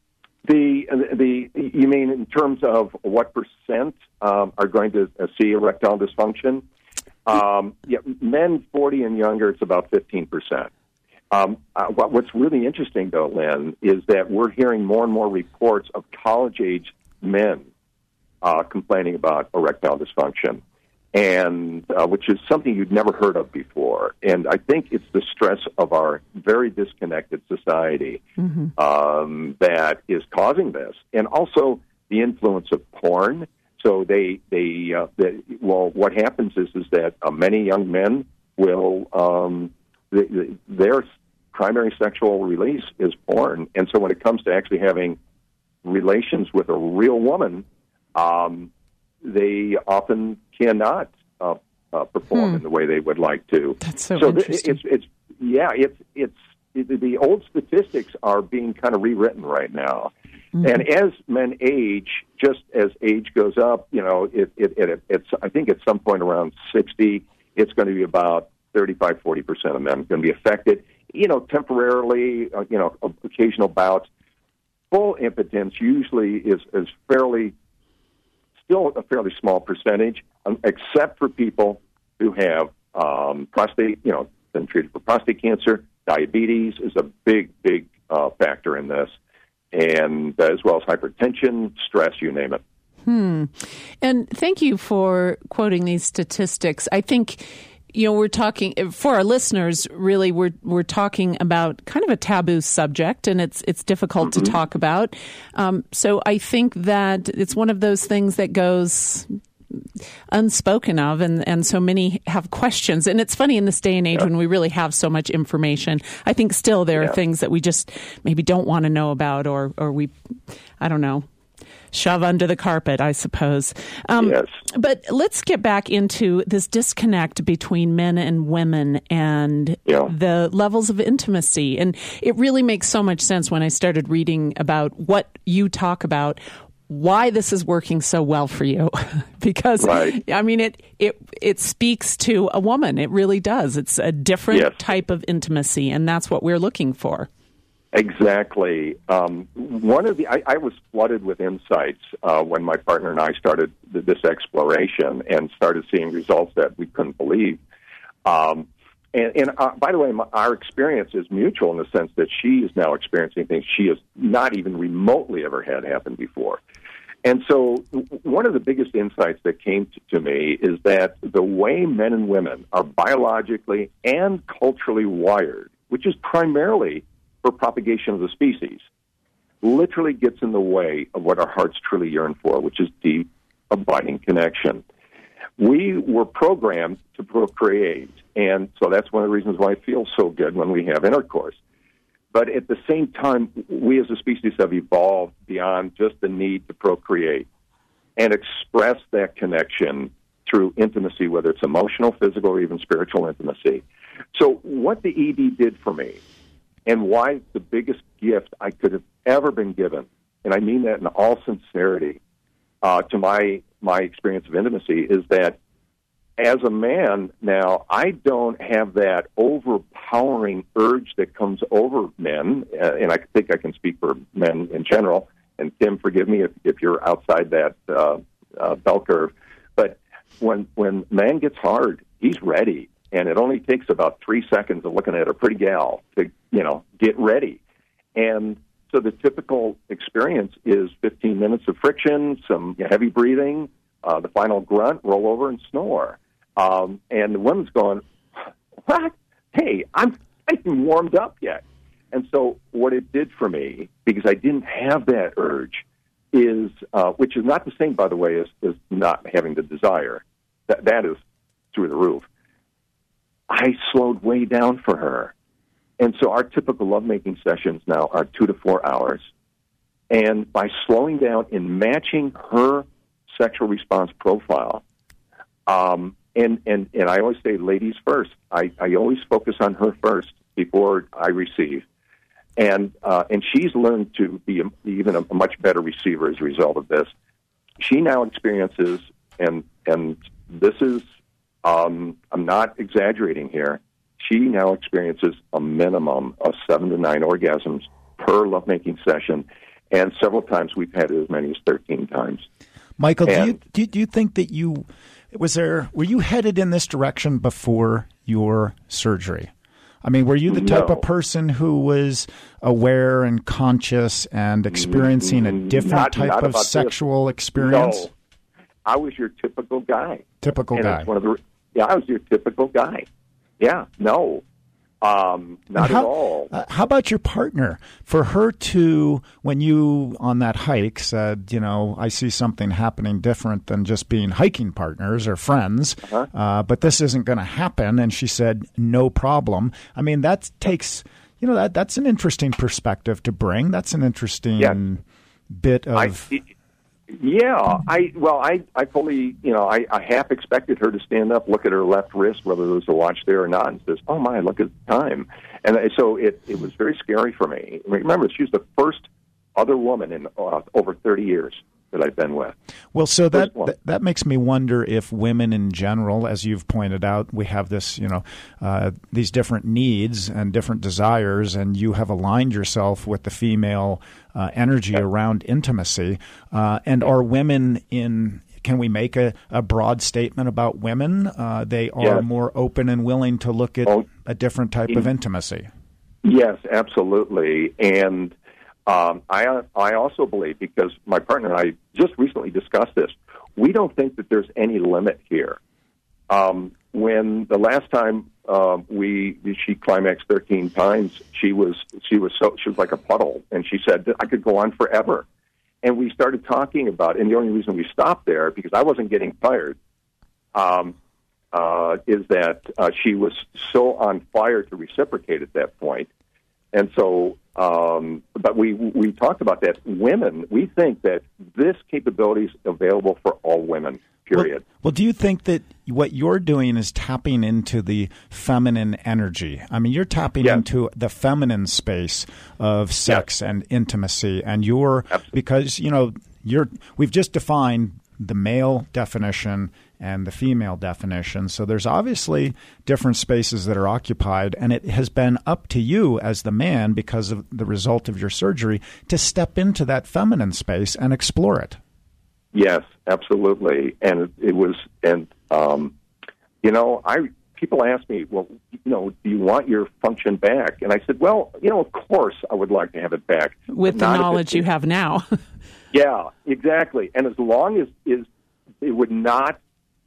The the you mean in terms of what percent um, are going to uh, see erectile dysfunction? Um, yeah, men forty and younger, it's about fifteen percent. Um, uh, what, what's really interesting, though, Lynn, is that we're hearing more and more reports of college-age men uh, complaining about erectile dysfunction, and uh, which is something you'd never heard of before. And I think it's the stress of our very disconnected society mm-hmm. um, that is causing this, and also the influence of porn. So they, they, uh, they well, what happens is is that uh, many young men will um, they, they, their primary sexual release is porn, and so when it comes to actually having relations with a real woman, um, they often cannot uh, uh, perform hmm. in the way they would like to. That's so, so interesting. Th- it's, it's yeah, it's it's it, the old statistics are being kind of rewritten right now. Mm-hmm. And as men age, just as age goes up, you know, it, it, it, it's I think at some point around sixty, it's going to be about thirty-five, forty percent of men going to be affected, you know, temporarily, uh, you know, occasional bouts. Full impotence usually is, is fairly, still a fairly small percentage, um, except for people who have um, prostate, you know, been treated for prostate cancer. Diabetes is a big, big uh, factor in this. And uh, as well as hypertension, stress, you name it. Hmm. And thank you for quoting these statistics. I think, you know, we're talking, for our listeners, really, we're we're talking about kind of a taboo subject, and it's it's difficult mm-hmm. to talk about. Um, so I think that it's one of those things that goes unspoken of, and, and so many have questions. And it's funny in this day and age yeah. when we really have so much information, I think still there yeah. are things that we just maybe don't want to know about, or, or we, I don't know, shove under the carpet, I suppose. Um, yes. But let's get back into this disconnect between men and women and yeah. the levels of intimacy. And it really makes so much sense when I started reading about what you talk about, why this is working so well for you. Because, right. I mean, it, it it speaks to a woman. It really does. It's a different yes. type of intimacy, and that's what we're looking for. Exactly. Um, one of the I, I was flooded with insights uh, when my partner and I started th- this exploration and started seeing results that we couldn't believe. Um, and and uh, by the way, my, our experience is mutual in the sense that she is now experiencing things she has not even remotely ever had happen before. And so one of the biggest insights that came to, to me is that the way men and women are biologically and culturally wired, which is primarily for propagation of the species, literally gets in the way of what our hearts truly yearn for, which is deep, abiding connection. We were programmed to procreate, and so that's one of the reasons why it feels so good when we have intercourse. But at the same time, we as a species have evolved beyond just the need to procreate and express that connection through intimacy, whether it's emotional, physical, or even spiritual intimacy. So what the E D did for me, and why the biggest gift I could have ever been given, and I mean that in all sincerity, uh, to my my experience of intimacy, is that as a man now, I don't have that overpowering urge that comes over men, uh, and I think I can speak for men in general, and Tim, forgive me if, if you're outside that uh, uh, bell curve, but when when man gets hard, he's ready. And it only takes about three seconds of looking at a pretty gal to, you know, get ready. And so the typical experience is fifteen minutes of friction, some heavy breathing, uh, the final grunt, roll over and snore. Um, and the woman's going, what? Hey, I'm I haven't warmed up yet. And so what it did for me, because I didn't have that urge, is, uh, which is not the same, by the way, as, as not having the desire. That That is through the roof. I slowed way down for her. And so our typical lovemaking sessions now are two to four hours. And by slowing down and matching her sexual response profile, um, and, and, and I always say ladies first. I, I always focus on her first before I receive. And uh, and she's learned to be a, even a, a much better receiver as a result of this. She now experiences, and and this is, Um, I'm not exaggerating here. She now experiences a minimum of seven to nine orgasms per lovemaking session, and several times we've had as many as thirteen times. Michael, and, do you do you, do you think that you was there? Were you headed in this direction before your surgery? I mean, were you the type No. of person who was aware and conscious and experiencing a different Not- type not of about this. sexual experience? No, I was your typical guy. Typical and guy. It's one of the, yeah, I was your typical guy. Yeah, no, um, not how, at all. Uh, how about your partner? For her to, when you on that hike said, you know, I see something happening different than just being hiking partners or friends, Uh-huh. uh, but this isn't going to happen. And she said, no problem. I mean, that takes, you know, that that's an interesting perspective to bring. That's an interesting Yes. bit of. I, yeah, I well, I, I fully, you know, I, I half expected her to stand up, look at her left wrist, whether there was a watch there or not, and says, "Oh my, look at the time." And so it it was very scary for me. Remember, she was the first other woman in uh, over thirty years that I've been with. Well, so that, First one. that that makes me wonder if women in general, as you've pointed out, we have this, you know, uh, these different needs and different desires, and you have aligned yourself with the female uh, energy around intimacy. Uh, and are women in? Can we make a, a broad statement about women? Uh, they are Yes. more open and willing to look at Oh, a different type of intimacy. Yes, absolutely. And um, I I also believe, because my partner and I just recently discussed this, we don't think that there's any limit here. Um, when the last time uh, we she climaxed thirteen times, she was she was so she was like a puddle, and she said I could go on forever. And we started talking about, and the only reason we stopped there, because I wasn't getting tired, um, uh, is that uh, she was so on fire to reciprocate at that point. And so, um, but we we talked about that. Women, we think that this capability is available for all women, period. Well, well, do you think that what you're doing is tapping into the feminine energy? I mean, you're tapping Yes. into the feminine space of sex Yes. and intimacy, and you're Absolutely. because you know you're. We've just defined the male definition and the female definition. So there's obviously different spaces that are occupied, and it has been up to you as the man, because of the result of your surgery, to step into that feminine space and explore it. Yes, absolutely. And it, it was, and um, you know, I people ask me, well, you know, do you want your function back? And I said, well, you know, of course, I would like to have it back With the Not if knowledge it- you have now. Yeah, exactly. And as long as is it would not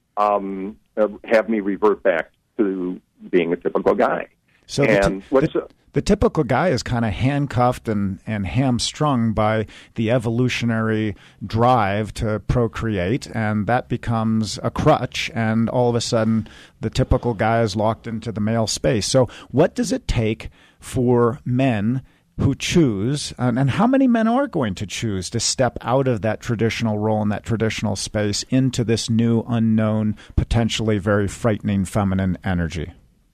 um, uh, have me revert back to being a typical guy. So the, and t- what's the, uh, the typical guy is kind of handcuffed and, and hamstrung by the evolutionary drive to procreate, and that becomes a crutch, and all of a sudden the typical guy is locked into the male space. So what does it take for men who choose, and, and how many men are going to choose to step out of that traditional role in that traditional space into this new, unknown, potentially very frightening feminine energy?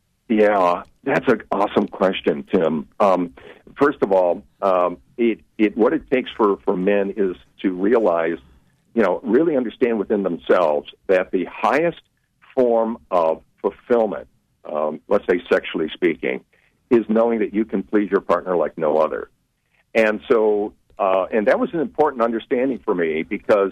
Yeah, that's an awesome question, Tim. Um, first of all, um, it, it what it takes for, for men is to realize, you know, really understand within themselves that the highest form of fulfillment, um, let's say sexually speaking, is knowing that you can please your partner like no other. And so, uh, and that was an important understanding for me, because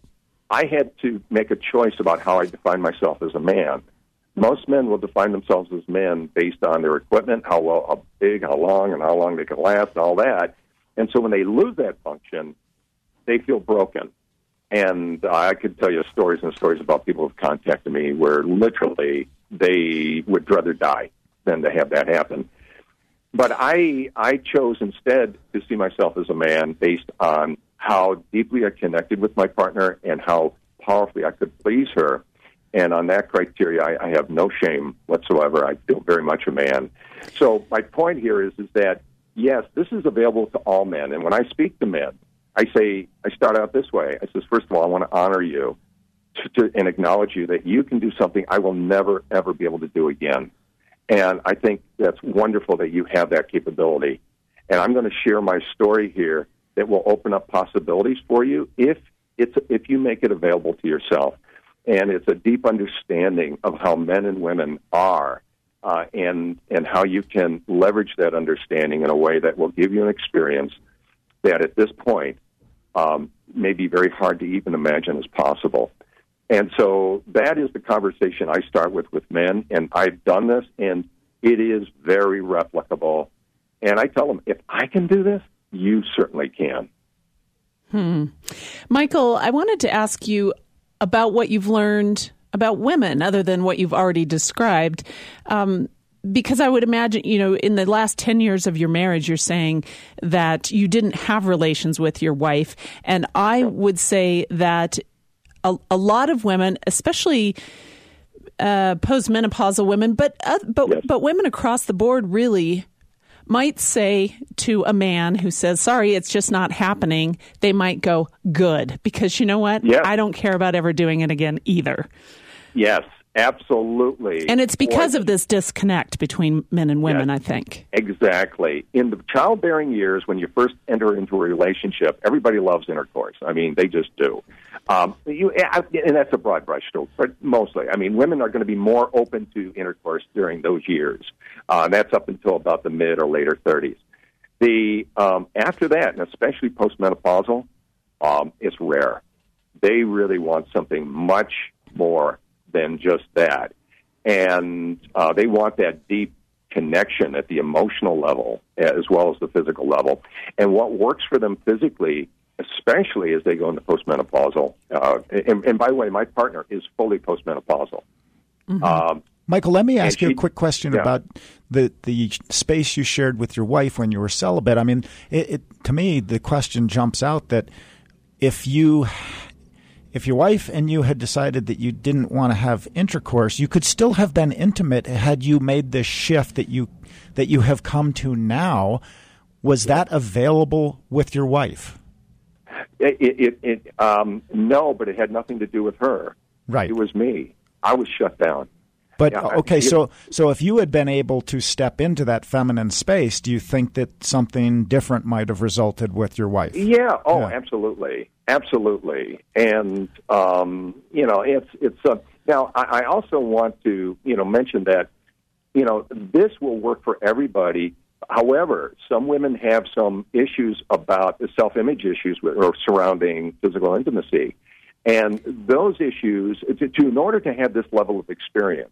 I had to make a choice about how I define myself as a man. Most men will define themselves as men based on their equipment, how well, how big, how long, and how long they can last, and all that. And so when they lose that function, they feel broken. And uh, I could tell you stories and stories about people who have contacted me where literally they would rather die than to have that happen. But I I chose instead to see myself as a man based on how deeply I connected with my partner and how powerfully I could please her. And on that criteria, I, I have no shame whatsoever. I feel very much a man. So my point here is, is that, yes, this is available to all men. And when I speak to men, I say, I start out this way. I says, first of all, I want to honor you to, to, and acknowledge you that you can do something I will never, ever be able to do again. And I think that's wonderful that you have that capability. And I'm going to share my story here that will open up possibilities for you if it's if you make it available to yourself. And it's a deep understanding of how men and women are, uh, and and how you can leverage that understanding in a way that will give you an experience that at this point um, may be very hard to even imagine as possible. And so that is the conversation I start with with men, and I've done this, and It is very replicable. And I tell them, if I can do this, you certainly can. Hmm. Michael, I wanted to ask you about what you've learned about women, other than what you've already described. Um, because I would imagine, you know, in the last ten years of your marriage, you're saying that you didn't have relations with your wife. And I would say that a, a lot of women, especially uh, postmenopausal women, but uh, but yes. but women across the board really might say to a man who says, sorry, it's just not happening, they might go, good, because you know what? Yes. I don't care about ever doing it again either. Yes, absolutely. And it's because Boy, of this disconnect between men and women, yes, I think. Exactly. In the childbearing years, when you first enter into a relationship, everybody loves intercourse. I mean, they just do. Um, you, and that's a broad brush stroke, but mostly. I mean, women are going to be more open to intercourse during those years. Uh, and that's up until about the mid or later thirties. The um, after that, and especially postmenopausal, um, it's rare. They really want something much more than just that. And uh, they want that deep connection at the emotional level as well as the physical level. And what works for them physically, especially as they go into postmenopausal, uh, and, and by the way, my partner is fully postmenopausal. Mm-hmm. Um, Michael, let me ask you she, a quick question yeah. about the, the space you shared with your wife when you were celibate. I mean, it, it, to me, the question jumps out that if you... If your wife and you had decided that you didn't want to have intercourse, you could still have been intimate had you made this shift that you that you have come to now. Was that available with your wife? It, it, it um, no, but it had nothing to do with her. Right. It was me. I was shut down. But yeah, okay, I, so so if you had been able to step into that feminine space, do you think that something different might have resulted with your wife? Yeah. Oh, yeah. absolutely, absolutely. And um, you know, it's it's uh, now. I, I also want to you know mention that you know this will work for everybody. However, some women have some issues about the self-image issues with, or surrounding physical intimacy. And those issues, to, to, in order to have this level of experience,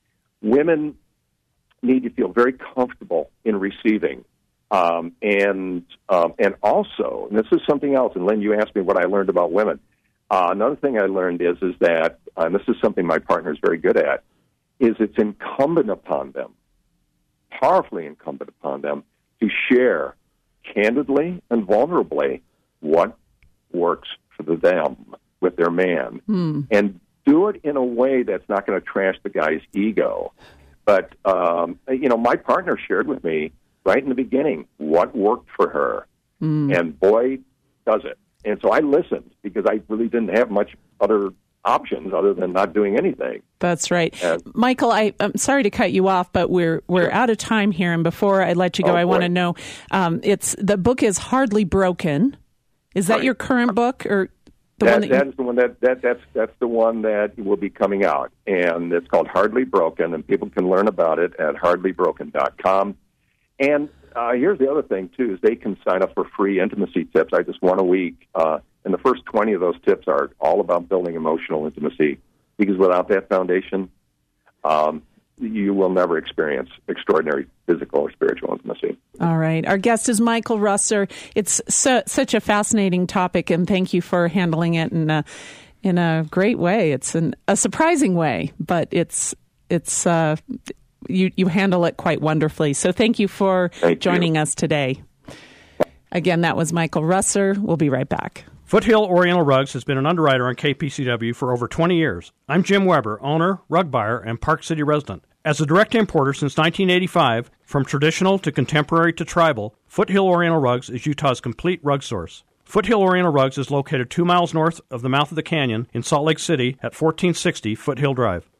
women need to feel very comfortable in receiving. Um, and um, and also, and this is something else, and Lynn, you asked me what I learned about women. Uh, another thing I learned is, is that, uh, and this is something my partner is very good at, is it's incumbent upon them, powerfully incumbent upon them, to share candidly and vulnerably what works for them with their man, hmm. and do it in a way that's not going to trash the guy's ego. But, um, you know, my partner shared with me right in the beginning what worked for her, hmm. and boy, does it. And so I listened because I really didn't have much other options other than not doing anything. That's right. And, Michael, I, I'm sorry to cut you off, but we're we're sure. out of time here. And before I let you go, oh, I want to boy. know, um, it's the book is Hardly Broken. Is that Right. your current book, or the that, one that, that you... is the one that, that that's that's the one that will be coming out, and it's called Hardly Broken, and people can learn about it at hardly broken dot com. And uh, here's the other thing too: is they can sign up for free intimacy tips. I just one a week, uh, and the first twenty of those tips are all about building emotional intimacy. Because without that foundation, um, you will never experience extraordinary physical or spiritual intimacy. All right. Our guest is Michael Russer. It's su- such a fascinating topic, and thank you for handling it in a, in a great way. It's an, a surprising way, but it's it's uh, you you handle it quite wonderfully. So thank you for Thank joining you. us today. Again, that was Michael Russer. We'll be right back. Foothill Oriental Rugs has been an underwriter on K P C W for over twenty years. I'm Jim Weber, owner, rug buyer, and Park City resident. As a direct importer since nineteen eighty-five, from traditional to contemporary to tribal, Foothill Oriental Rugs is Utah's complete rug source. Foothill Oriental Rugs is located two miles north of the mouth of the canyon in Salt Lake City at fourteen sixty Foothill Drive.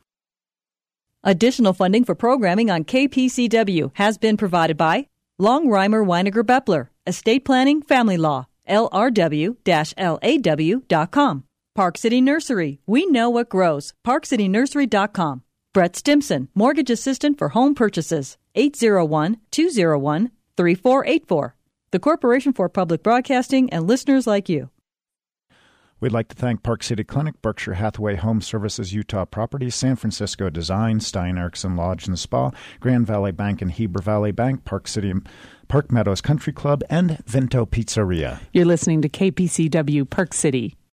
Additional funding for programming on K P C W has been provided by Longheimer Weiniger Beppler, Estate Planning, Family Law, L R W L A W dot com. Park City Nursery, we know what grows, park city nursery dot com. Brett Stimson, Mortgage Assistant for Home Purchases, eight oh one, two oh one, three four eight four. The Corporation for Public Broadcasting and listeners like you. We'd like to thank Park City Clinic, Berkshire Hathaway Home Services, Utah Properties, San Francisco Design, Stein Erickson Lodge and Spa, Grand Valley Bank and Heber Valley Bank, Park City, Park Meadows Country Club, and Vento Pizzeria. You're listening to K P C W Park City.